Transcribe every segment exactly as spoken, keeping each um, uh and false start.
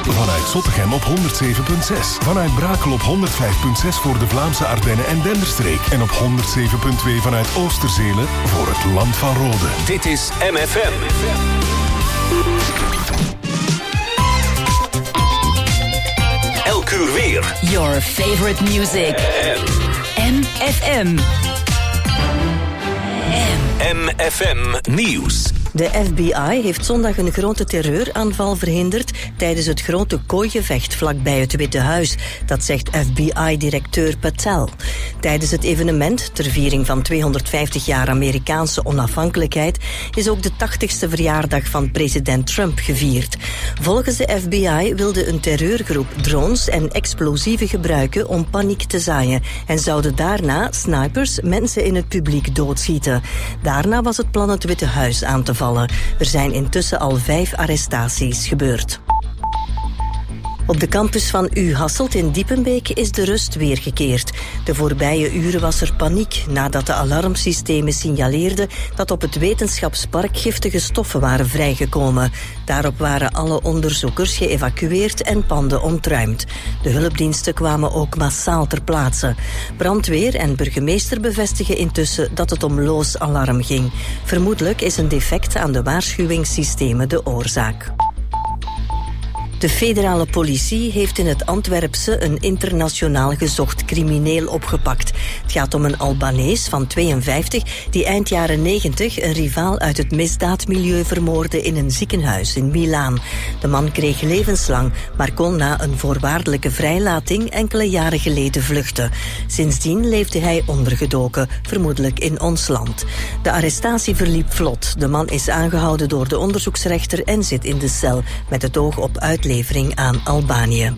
Vanuit Zottegem op honderd zeven komma zes. Vanuit Brakel op honderd vijf komma zes voor de Vlaamse Ardennen en Denderstreek. En op honderd zeven komma twee vanuit Oosterzelen voor het Land van Rode. Dit is M F M. Elk uur weer. Your favorite music. M F M. M F M Nieuws. De F B I heeft zondag een grote terreuraanval verhinderd tijdens het grote kooigevecht vlakbij het Witte Huis. Dat zegt F B I-directeur Patel. Tijdens het evenement, ter viering van tweehonderdvijftig jaar Amerikaanse onafhankelijkheid, is ook de tachtigste verjaardag van president Trump gevierd. Volgens de F B I wilde een terreurgroep drones en explosieven gebruiken om paniek te zaaien en zouden daarna snipers mensen in het publiek doodschieten. Daarna was het plan het Witte Huis aan te vallen. Er zijn intussen al vijf arrestaties gebeurd. Op de campus van U Hasselt in Diepenbeek is de rust weergekeerd. De voorbije uren was er paniek nadat de alarmsystemen signaleerden dat op het wetenschapspark giftige stoffen waren vrijgekomen. Daarop waren alle onderzoekers geëvacueerd en panden ontruimd. De hulpdiensten kwamen ook massaal ter plaatse. Brandweer en burgemeester bevestigen intussen dat het om loos alarm ging. Vermoedelijk is een defect aan de waarschuwingssystemen de oorzaak. De federale politie heeft in het Antwerpse een internationaal gezocht crimineel opgepakt. Het gaat om een Albanees van tweeënvijftig die eind jaren negentig een rivaal uit het misdaadmilieu vermoordde in een ziekenhuis in Milaan. De man kreeg levenslang, maar kon na een voorwaardelijke vrijlating enkele jaren geleden vluchten. Sindsdien leefde hij ondergedoken, vermoedelijk in ons land. De arrestatie verliep vlot. De man is aangehouden door de onderzoeksrechter en zit in de cel met het oog op uitlevering aan Albanië.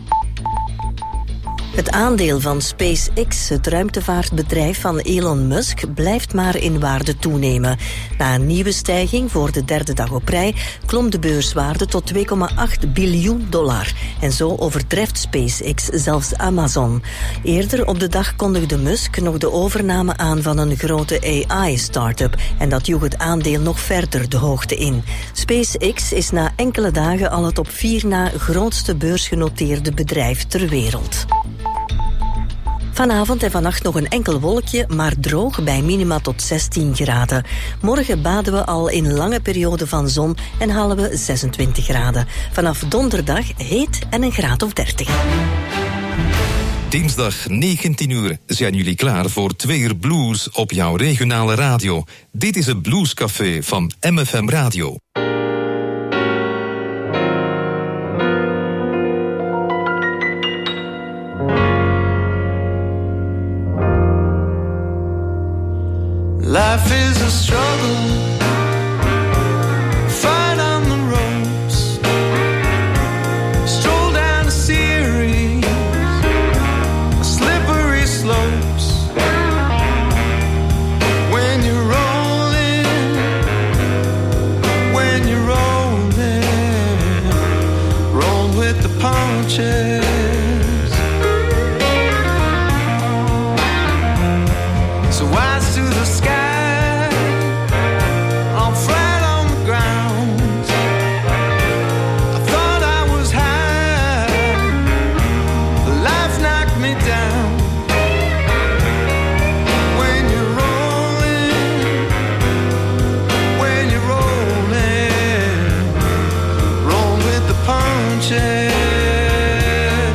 Het aandeel van SpaceX, het ruimtevaartbedrijf van Elon Musk, blijft maar in waarde toenemen. Na een nieuwe stijging voor de derde dag op rij klom de beurswaarde tot twee komma acht biljoen dollar. En zo overtreft SpaceX zelfs Amazon. Eerder op de dag kondigde Musk nog de overname aan van een grote A I-startup. En dat joeg het aandeel nog verder de hoogte in. SpaceX is na enkele dagen al het op vier na grootste beursgenoteerde bedrijf ter wereld. Vanavond en vannacht nog een enkel wolkje, maar droog bij minima tot zestien graden. Morgen baden we al in lange periode van zon en halen we zesentwintig graden. Vanaf donderdag heet en een graad of dertig. Dinsdag negentien uur zijn jullie klaar voor twee uur blues op jouw regionale radio. Dit is het Bluescafé van M F M Radio. Life is a struggle, fight on the ropes, stroll down a series of slippery slopes. When you're rolling, when you're rolling, roll with the punches. So eyes to the sky. Punches.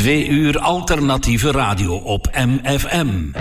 Twee uur alternatieve radio op M F M.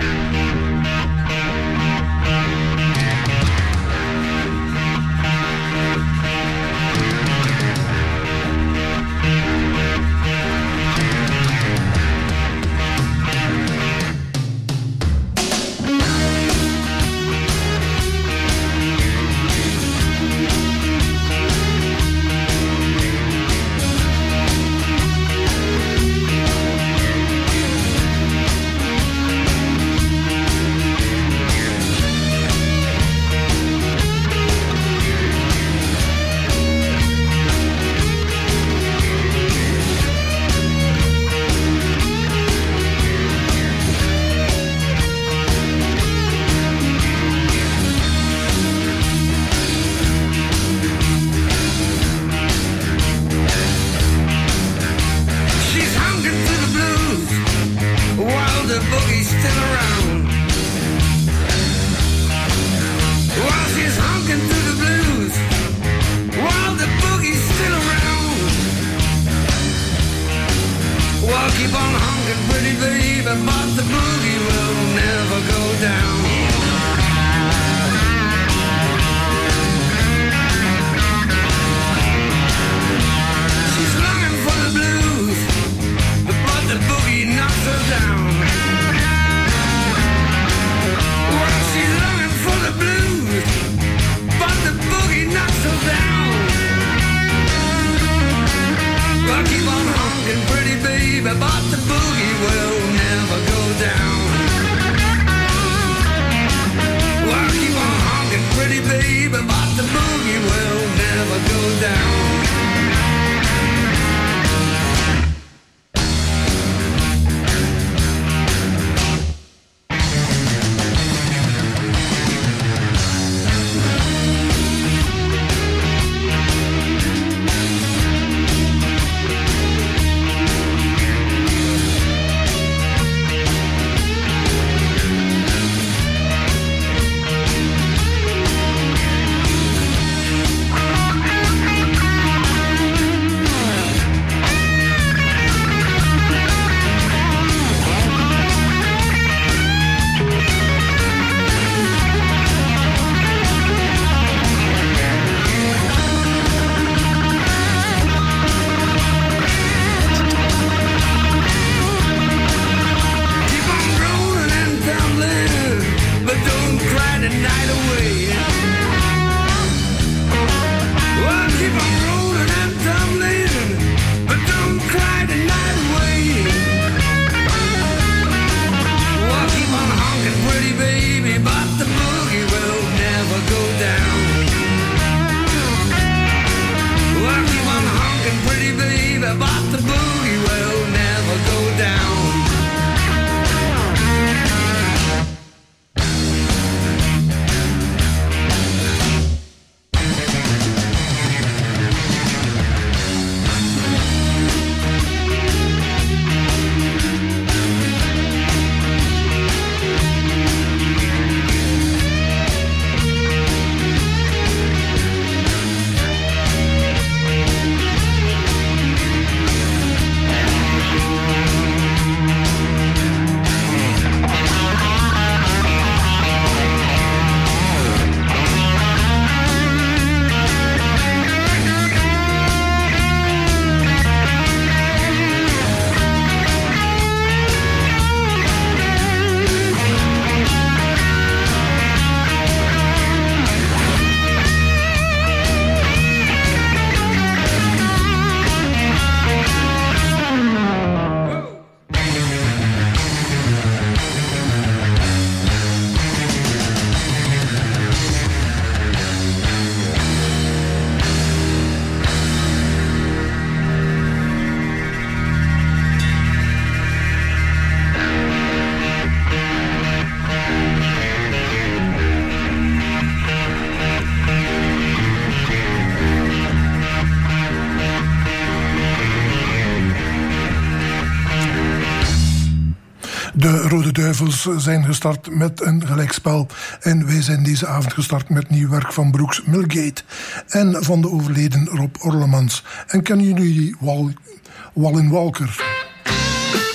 De Rode Duivels zijn gestart met een gelijkspel. En wij zijn deze avond gestart met nieuw werk van Brooks Milgate. En van de overleden Rob Orlemans. En kennen jullie Wal- Wallin Walker?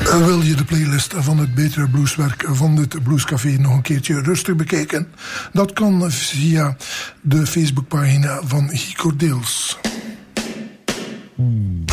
Uh, wil je de playlist van het betere blueswerk van het Bluescafé nog een keertje rustig bekijken? Dat kan via de Facebookpagina van Guy Cordeels. Hmm.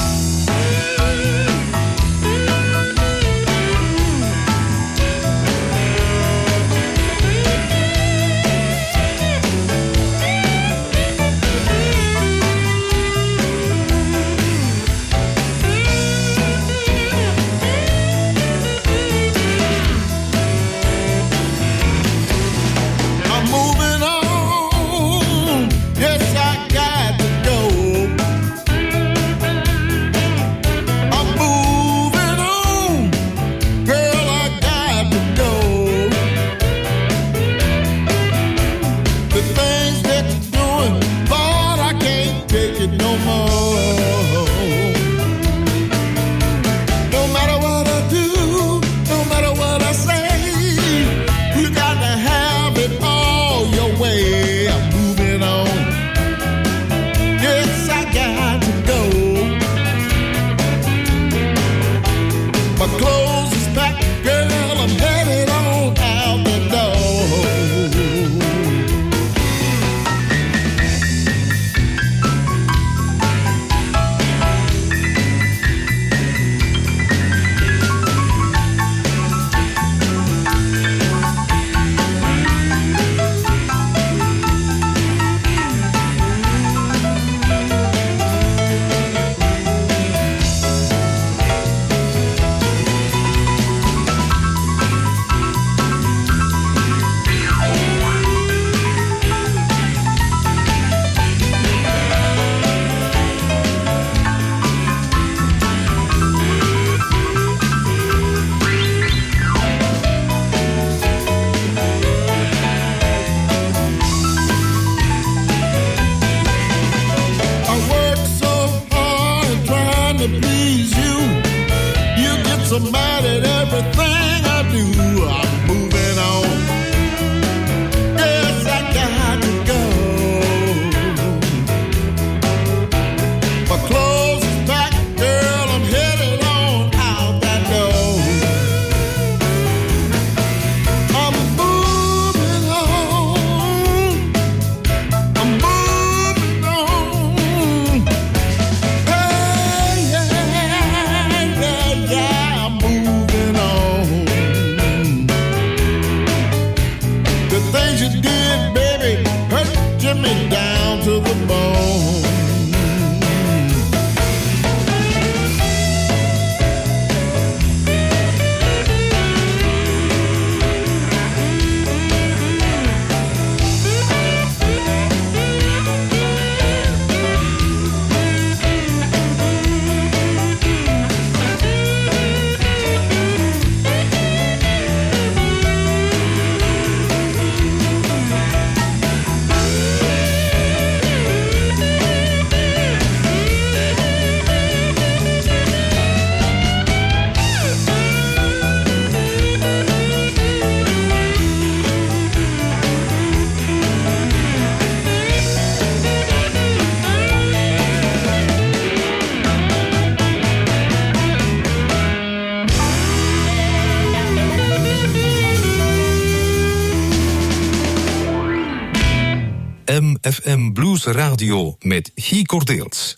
M F M Blues Radio met Guy Cordeels.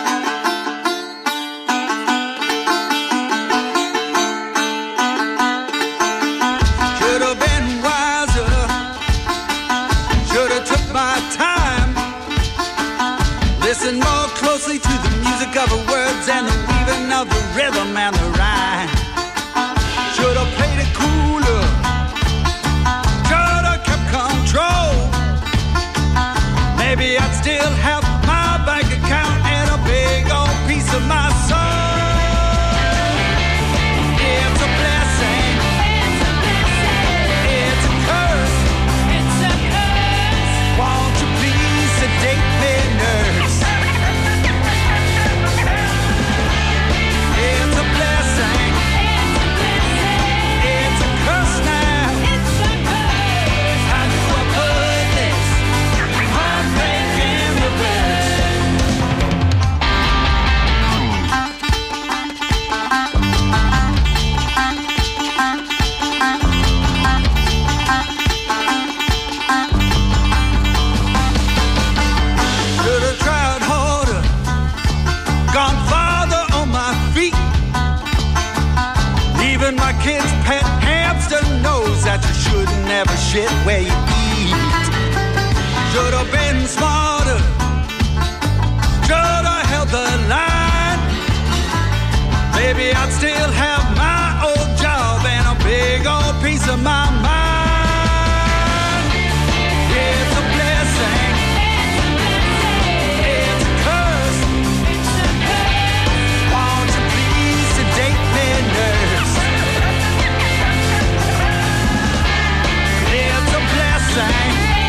Listen more closely to the music of the words and the weaving of the rhythm and the rhyme. Should have played it cooler. Should have kept control. Maybe I'd still have my bank account and a big old piece of my soul. It's a blessing. It's a blessing. It's a curse. It's a curse. Won't you please sedate me, nurse? It's a blessing. Even my kid's pet hamster knows that you should never shit where you eat. Should have been smarter, should have held the line. Maybe I'd still have my old job and a big old piece of my mind. It's a blessing, it's a curse. Won't you please sedate me, nurse? It's a blessing,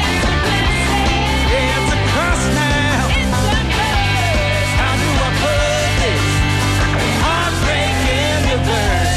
it's a curse now. How do I put this heartbreak in reverse?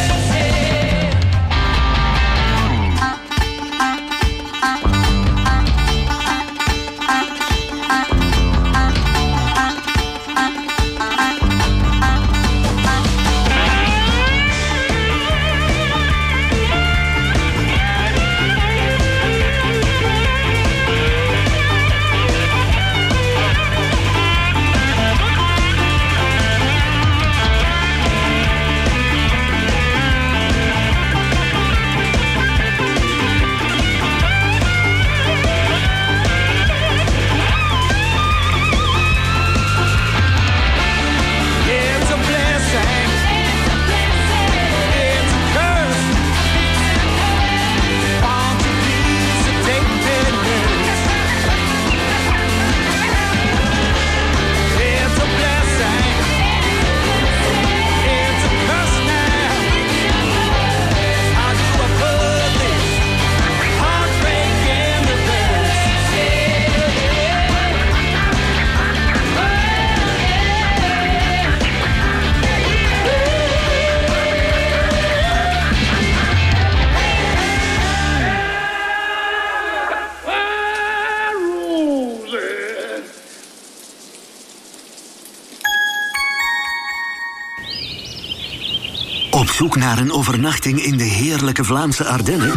Op zoek naar een overnachting in de heerlijke Vlaamse Ardennen?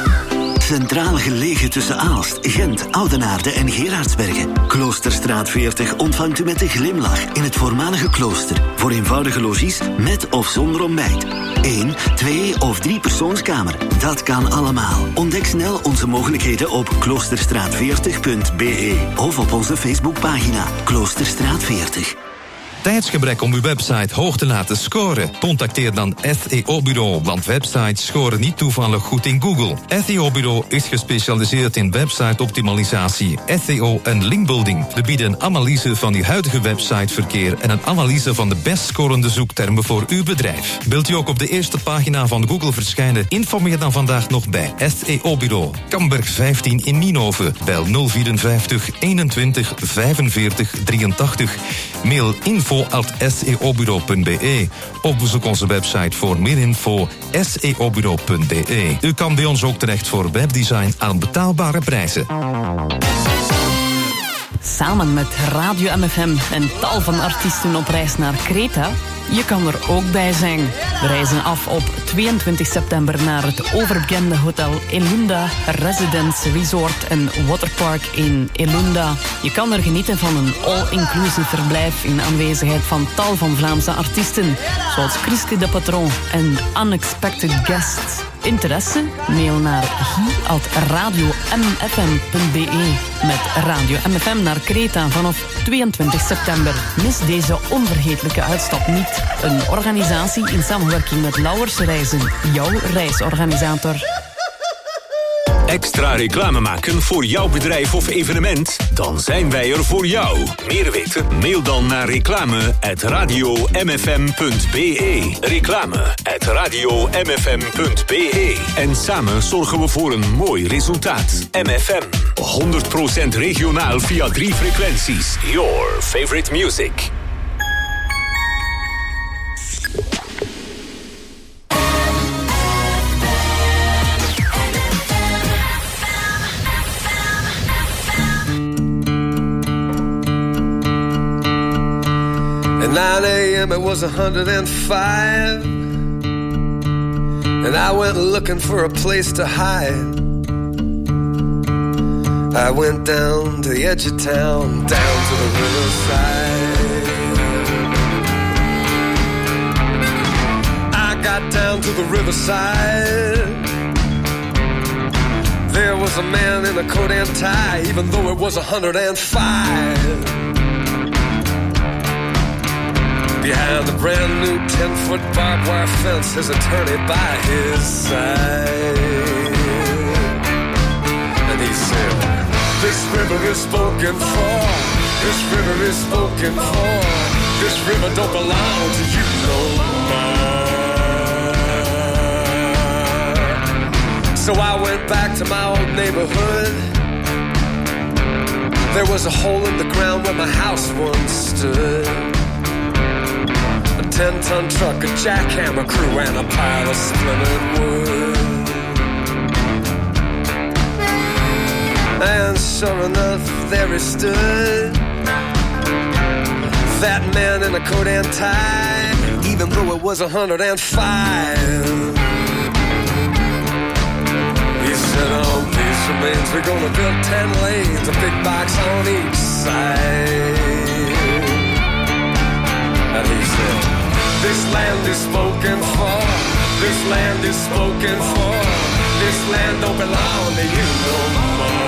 Centraal gelegen tussen Aalst, Gent, Oudenaarde en Gerardsbergen. Kloosterstraat veertig ontvangt u met een glimlach in het voormalige klooster. Voor eenvoudige logies met of zonder ontbijt. Eén, twee of drie persoonskamer. Dat kan allemaal. Ontdek snel onze mogelijkheden op kloosterstraat veertig punt b e of op onze Facebookpagina Kloosterstraat veertig. Tijdsgebrek om uw website hoog te laten scoren? Contacteer dan S E O-bureau, want websites scoren niet toevallig goed in Google. S E O-bureau is gespecialiseerd in website-optimalisatie, S E O en linkbuilding. We bieden een analyse van uw huidige websiteverkeer en een analyse van de best scorende zoektermen voor uw bedrijf. Wilt u ook op de eerste pagina van Google verschijnen? Informeer dan vandaag nog bij S E O-bureau. Kamberg vijftien in Nienhoven. Bel nul vierenvijftig eenentwintig vijfenveertig drieëntachtig. Mail info at s e o bureau punt b e of bezoek onze website voor meer info s e o bureau punt b e. U kan bij ons ook terecht voor webdesign aan betaalbare prijzen. Samen met Radio M F M en tal van artiesten op reis naar Kreta. Je kan er ook bij zijn. We reizen af op tweeëntwintig september naar het overbekende hotel Elunda Residence Resort en Waterpark in Elunda. Je kan er genieten van een all-inclusive verblijf in aanwezigheid van tal van Vlaamse artiesten, zoals Christy de Patron en Unexpected Guests. Interesse? Mail naar guy at radio m f m punt b e met Radio M F M naar Kreta vanaf tweeëntwintig september. Mis deze onvergetelijke uitstap niet. Een organisatie in samenwerking met Lauwers Reizen, jouw reisorganisator. Extra reclame maken voor jouw bedrijf of evenement? Dan zijn wij er voor jou. Meer weten? Mail dan naar reclame at radio m f m punt b e. Reclame at radio m f m punt b e. En samen zorgen we voor een mooi resultaat. M F M. honderd procent regionaal via drie frequenties. Your favorite music. At nine a.m. it was one hundred five, and I went looking for a place to hide. I went down to the edge of town, down to the riverside. I got down to the riverside, there was a man in a coat and tie, even though it was a hundred and five. Behind the brand new ten-foot barbed wire fence, his attorney by his side. And he said, this river is spoken for, this river is spoken for, this river don't belong to you no more. So I went back to my old neighborhood. There was a hole in the ground where my house once stood. A ten-ton truck, a jackhammer crew, and a pile of splintered wood. And sure enough, there he stood, that man in a coat and tie, even though it was a hundred and five. He said, on these remains we're gonna build ten lanes, a big box on each side. And he said, this land is spoken for, this land is spoken for, this land don't belong to you no more.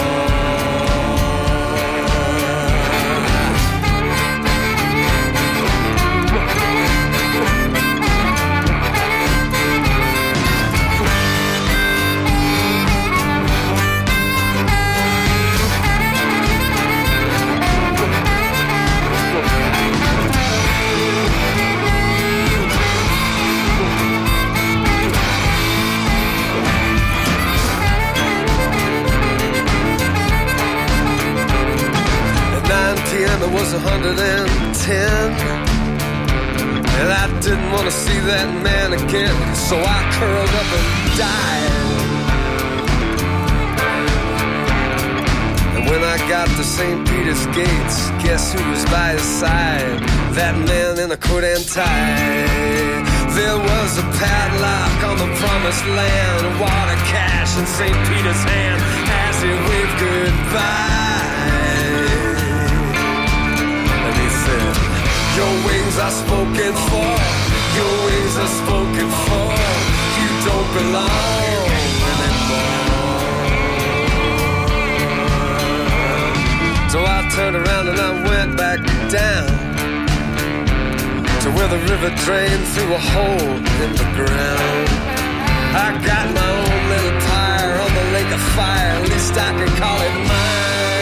It was a hundred and ten, and I didn't want to see that man again, so I curled up and died. And when I got to Saint Peter's gates, guess who was by his side? That man in a coat and tie. There was a padlock on the promised land, water cash in Saint Peter's hand as he waved goodbye. Your wings are spoken for, your wings are spoken for, you don't belong anymore. So I turned around and I went back down to where the river drained through a hole in the ground. I got my own little pyre on the lake of fire, at least I can call it mine.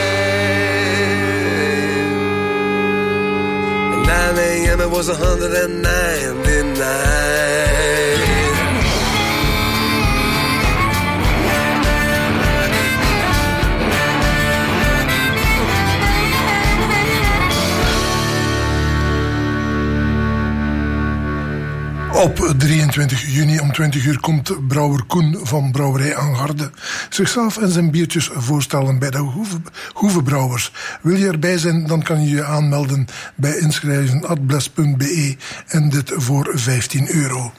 nine a.m. it was one hundred ninety-nine. Op drieëntwintig juni om twintig uur komt brouwer Koen van Brouwerij Angarde zichzelf en zijn biertjes voorstellen bij de Hoeve, Hoeve Brouwers. Wil je erbij zijn, dan kan je je aanmelden bij inschrijven at bles punt be en dit voor vijftien euro.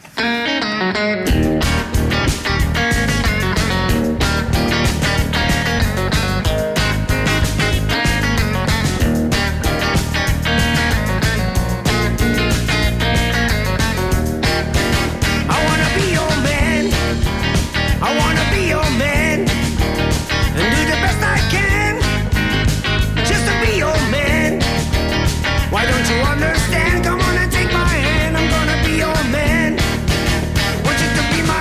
Understand? Come on and take my hand. I'm gonna be your man. Want you to be my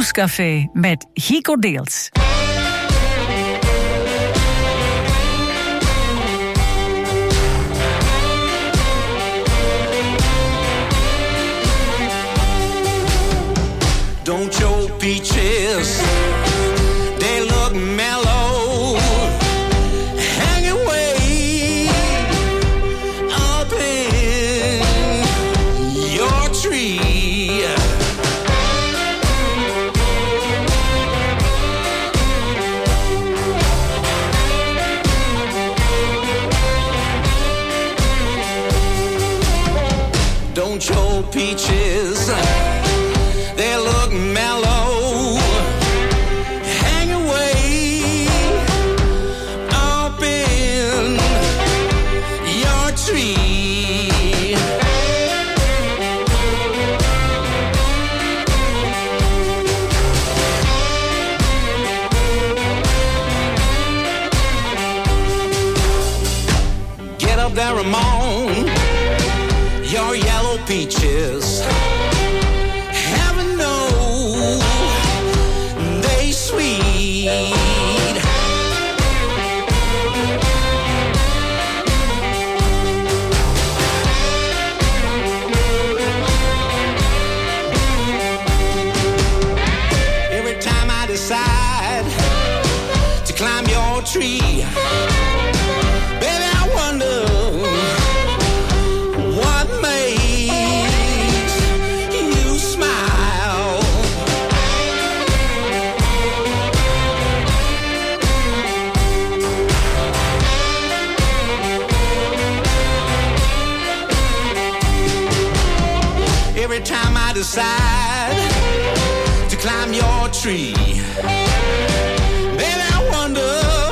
Nieuwscafé met Gico Deels. Don't your peaches, they look mellow, hanging way up in your tree. Don't your peaches, they look mellow, hang away up in your tree. Get up there, Ramon, your yellow peaches. Every time I decide to climb your tree, baby, I wonder what makes you smile. Every time I decide to climb your tree, baby, I wonder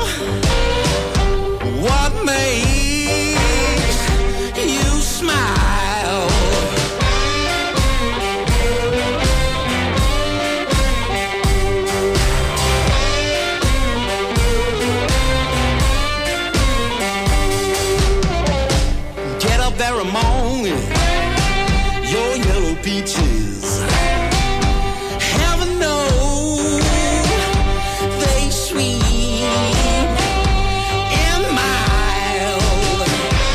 what makes you smile. Get up there among your yellow peaches. Heaven knows they sweet and mild.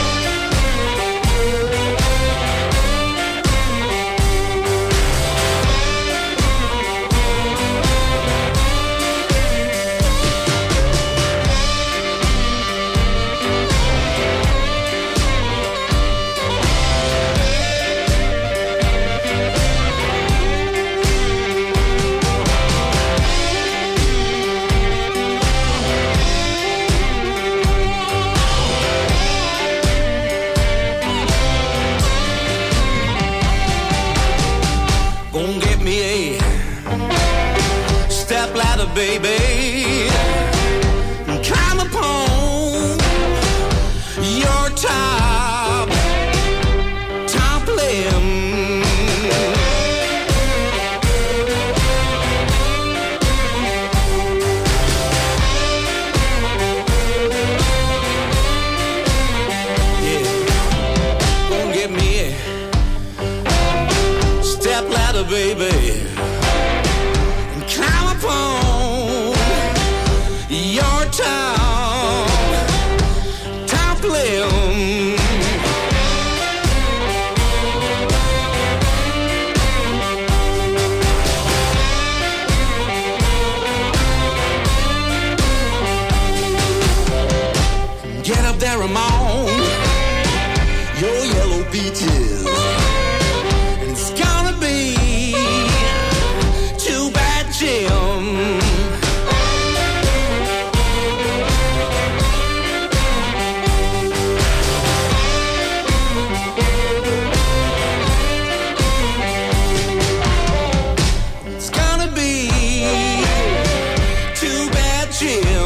Gonna get me a step ladder, baby, and climb upon your top, top limb. Yeah, gonna get me a step ladder, baby, and climb upon your top, top limb. Get up there, Ramon, your yellow peaches. It's gonna be too bad, Jim. It's gonna be too bad, Jim.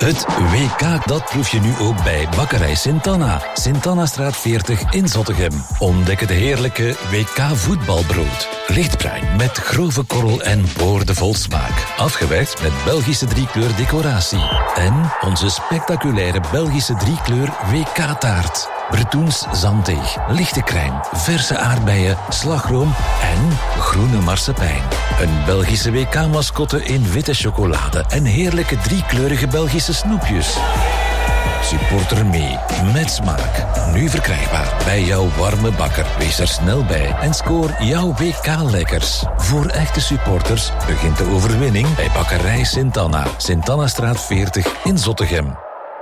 Het W K, dat proef je nu ook bij Bakkerij Sint-Anna. Sint-Anna-straat veertig in Zottegem. Ontdek het heerlijke W K voetbalbrood. Lichtbruin met grove korrel en boordevol smaak. Afgewerkt met Belgische driekleur decoratie. En onze spectaculaire Belgische driekleur W K-taart. Bretoens zanddeeg, lichte crème, verse aardbeien, slagroom en groene marsepein. Een Belgische W K-mascotte in witte chocolade en heerlijke driekleurige Belgische snoepjes. Supporter mee, met smaak. Nu verkrijgbaar bij jouw warme bakker. Wees er snel bij en scoor jouw W K-lekkers. Voor echte supporters begint de overwinning bij Bakkerij Sint-Anna. Sint-Anna-straat veertig in Zottegem.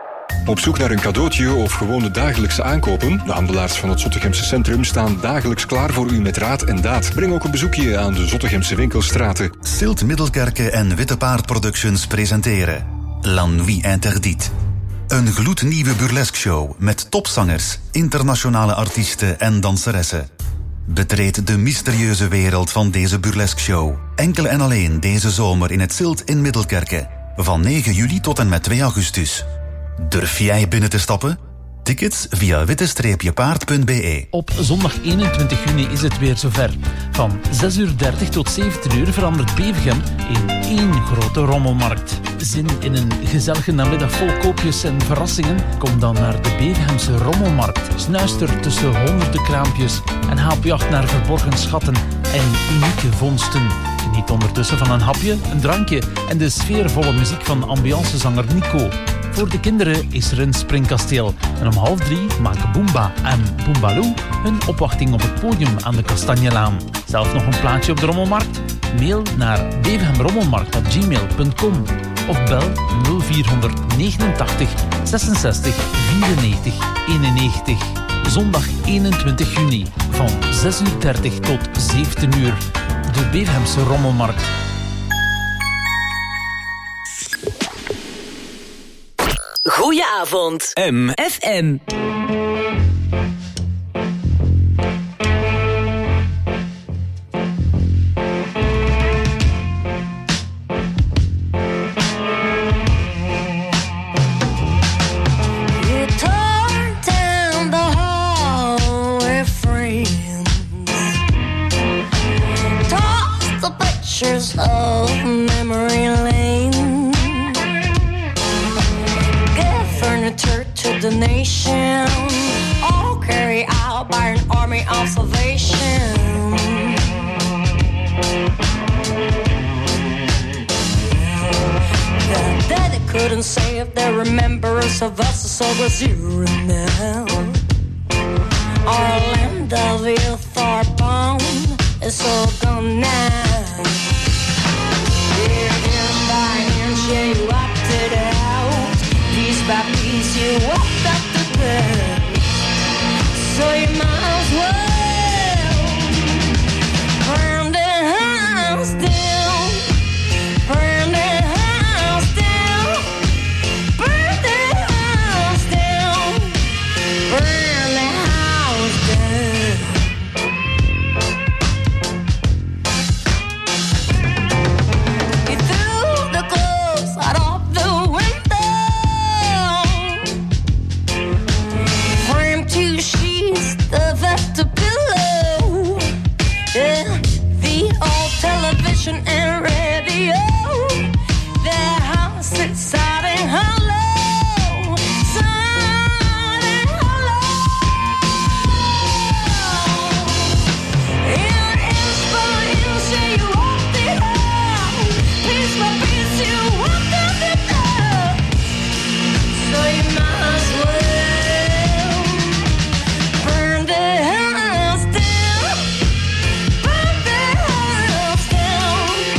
Op zoek naar een cadeautje of gewoon de dagelijkse aankopen? De handelaars van het Zottegemse centrum staan dagelijks klaar voor u met raad en daad. Breng ook een bezoekje aan de Zottegemse winkelstraten. Silt Middelkerke en Witte Paard Productions presenteren La Nuit Interdite. Een gloednieuwe burlesque-show met topzangers, internationale artiesten en danseressen. Betreed de mysterieuze wereld van deze burlesque-show. Enkel en alleen deze zomer in het Silt in Middelkerke. Van negen juli tot en met twee augustus. Durf jij binnen te stappen? Tickets via witte paard punt b e. Op zondag eenentwintig juni is het weer zover. Van zes uur dertig tot zeventien uur verandert Bevergem in één grote rommelmarkt. Zin in een gezellige namiddag vol koopjes en verrassingen? Kom dan naar de Bevergemse rommelmarkt. Snuister tussen honderden kraampjes en haal op jacht naar verborgen schatten en unieke vondsten. Geniet ondertussen van een hapje, een drankje en de sfeervolle muziek van ambiancezanger Nico. Voor de kinderen is er een springkasteel. En om half drie maken Boomba en Boombaloo hun opwachting op het podium aan de Kastanjelaan. Zelf nog een plaatje op de rommelmarkt? Mail naar bevergemrommelmarkt at gmail punt com of bel nul vier negenentachtig zesenzestig vierennegentig eenennegentig. Zondag eenentwintig juni van zes uur dertig tot zeventien uur. De Bevergemse Rommelmarkt. Goedenavond. M. F M. Of memory lane, give furniture to the nation, all carried out by an army of salvation. The dead couldn't save the remembrance of us, so was you and now. Our land of youth, our bond is all gone now. Yeah, you opted out. Piece by piece, you walked up the bed. So you might as well burn the house down. Burn the house down. Burn the house down. Burn the house down. You threw the clothes out of the window, framed two sheets of after pillow, yeah, the old television and radio. The house sits sad and hollow, sad and hollow. And inch by inch, yeah, you walked it out. Piece by piece, you walked out the door. So you might as well burn the house down. Burn the house down.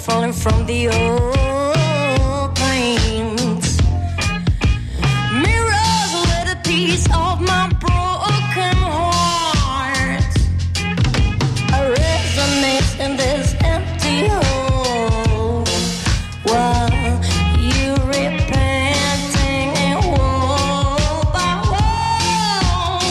falling from the old planes. Mirrors a little piece of my broken heart. I resonate in this empty hole while you repenting and wall by wall.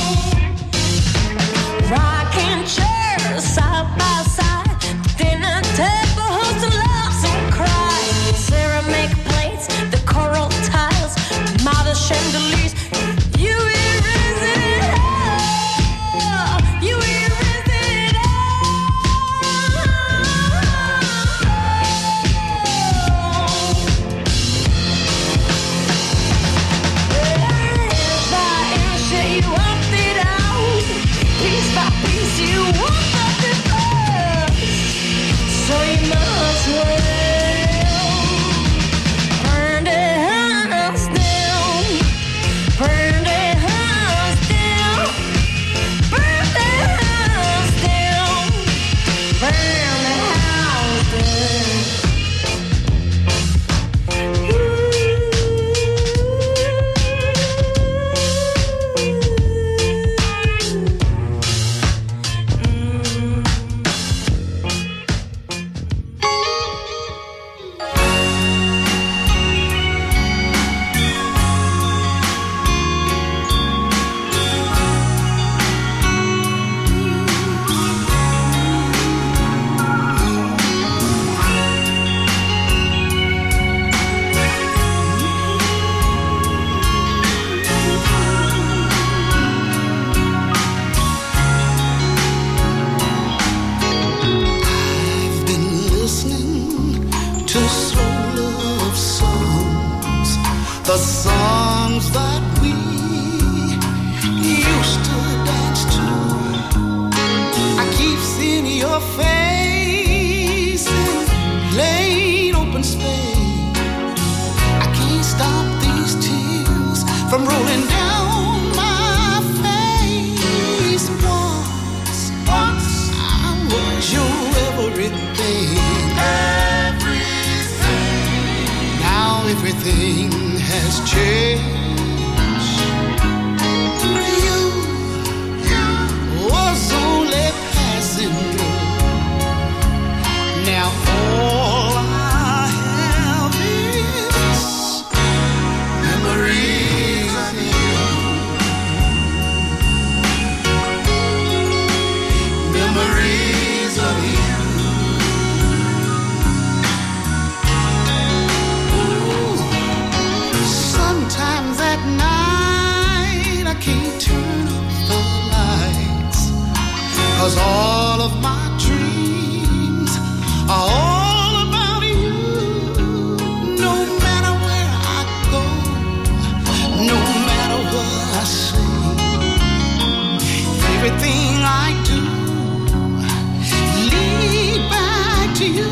Rocking chairs side by side, dinner table host laughs and cries. Ceramic plates, the coral tiles, mother chandeliers. You erase it all. You erase it Inch by inch, you walked it out. Piece by piece, you walked up the path. So you must well burn the house down, burn the house down, burn the house down, burn the house down. I've been listening to slow love songs, the songs that we used to dance to. I keep seeing your face in plain open space. I can't stop these tears from rolling down my face. Once, once I was your everything. Everything. Now everything has changed. You, you was only passing through. Now all I have is memories of you. Memories of you. Sometimes at night I can't turn off the lights, 'cause all of my dreams are all about you. No matter where I go, no matter what I say, everything I do lead back to you.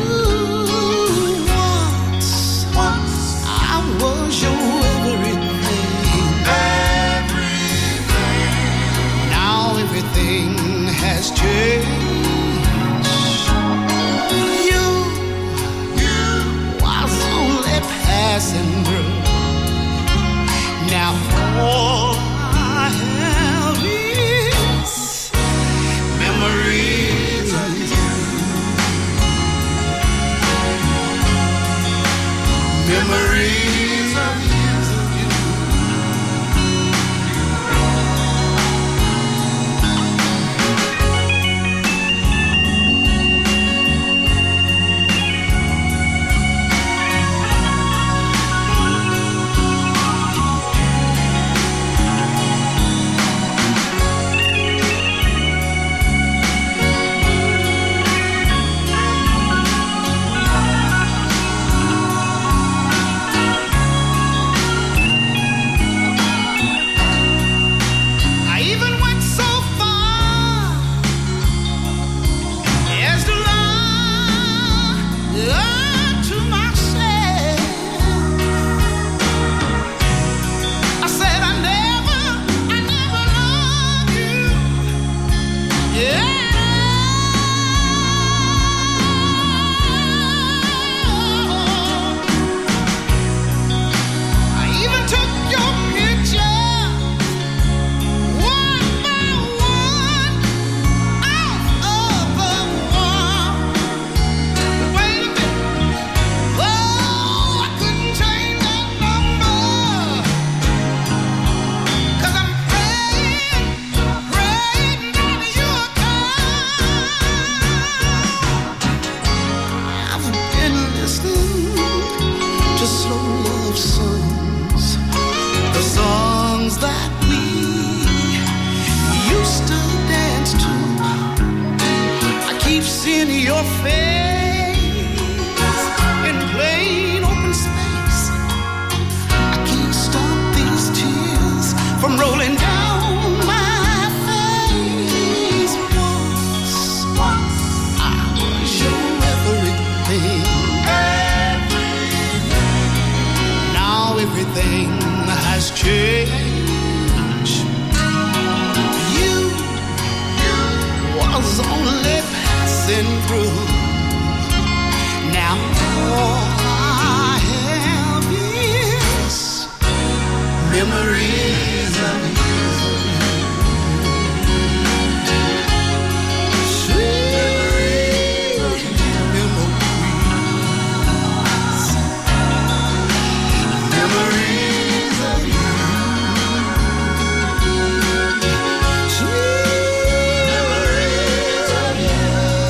Once, once I was your everything. Everything. Now everything has changed. You, your face in plain open space. I can't stop these tears from rolling down my face. Once, once I was your everything. Everything. Now everything has changed. You, you was only passing through. Now all I have is memories of you. Sweet memories. Memories of you. Sweet memories of you.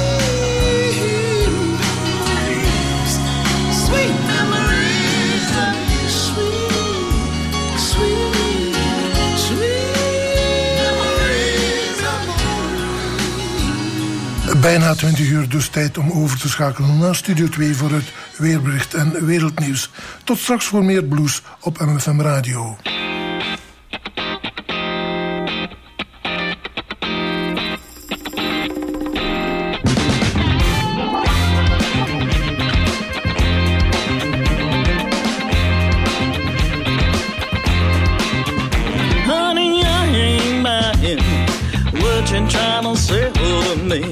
Sweet memories of you. Sweet, sweet, sweet memories of Bijna twintig uur, dus tijd om over te schakelen naar Studio twee voor het weerbericht en wereldnieuws. Tot straks voor meer blues op M F M Radio. Honey, I ain't buying what you're trying to sell to me.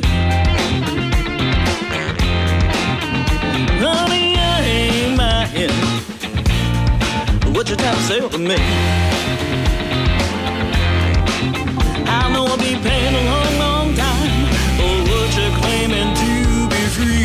Honey, I ain't buying what you're trying to sell to me. I know I'll be paying a long, long time for what you're claiming to be free.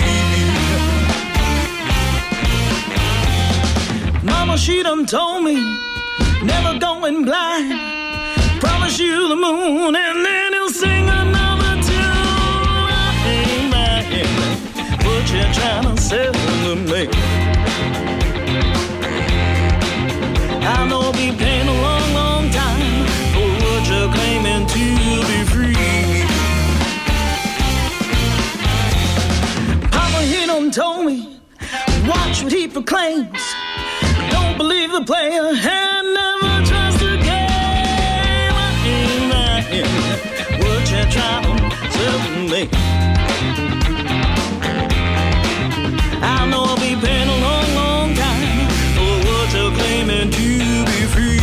Mama, she done told me never going blind. Promise you the moon and then he'll sing another tune. I ain't buying what you're trying to sell to me. I know I'll be paying a long, long time for what you're claiming to be free. Papa, he done told me, watch what he proclaims. Don't believe the player and never trust the game. I ain't buying what you're trying to sell to me. I know I'll be paying a long, long time for what you're claiming to be free.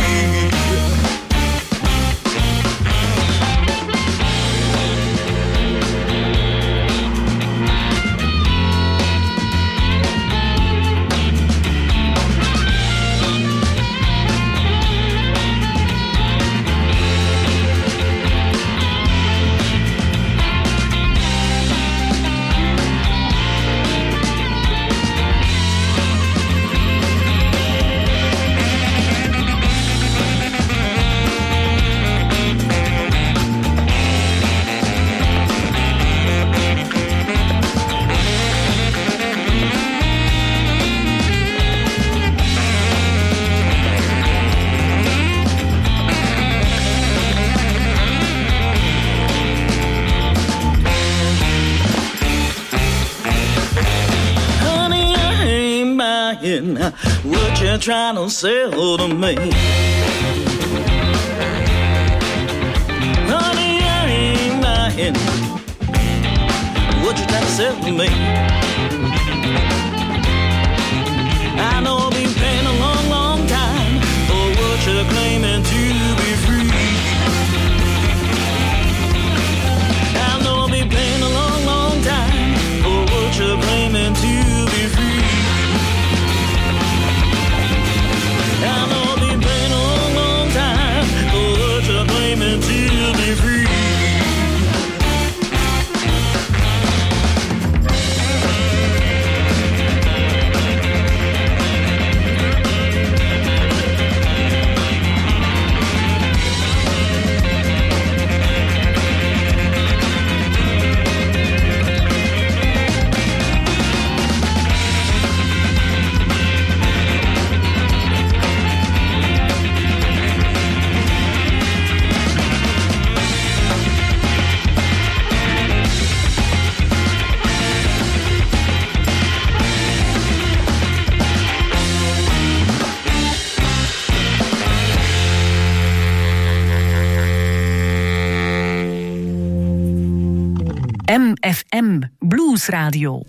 What you're trying to sell to me. Honey, I ain't buying what you're trying to sell to me. I know I'll be paying a long, long time for what you're claiming to be free. I know I'll be paying a long, long time for what you're claiming to be free. I know I'll be paying a long, long time for what you're claiming to be free. M F M Blues Radio.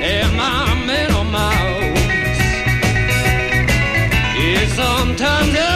Sometimes